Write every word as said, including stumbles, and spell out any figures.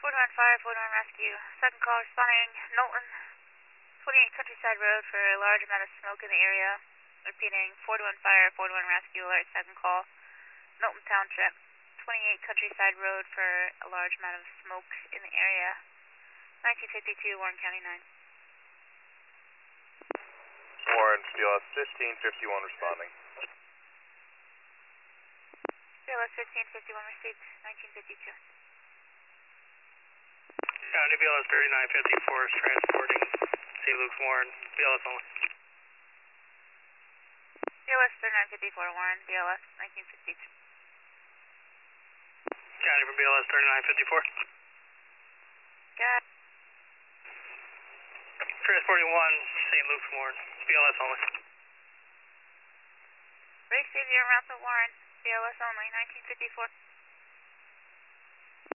four one fire, four one rescue. Second call responding, Knowlton, twenty-eight Countryside Road for a large amount of smoke in the area. Repeating, four one fire, four one rescue, alert, second call. Knowlton Township, twenty-eight Countryside Road for a large amount of smoke in the area. nineteen fifty-two, Warren County nine. Warren, B L S fifteen fifty-one responding. B L S fifteen fifty-one received, nineteen fifty-two. County B L S thirty-nine fifty-four is transporting Saint Luke's Warren, B L S only. B L S thirty-nine fifty-four Warren, B L S nineteen fifty-two. County from B L S thirty-nine fifty-four. Got Transporting one, Saint Luke's Warren, B L S only. Break zero route to Warren, B L S only, nineteen fifty-four.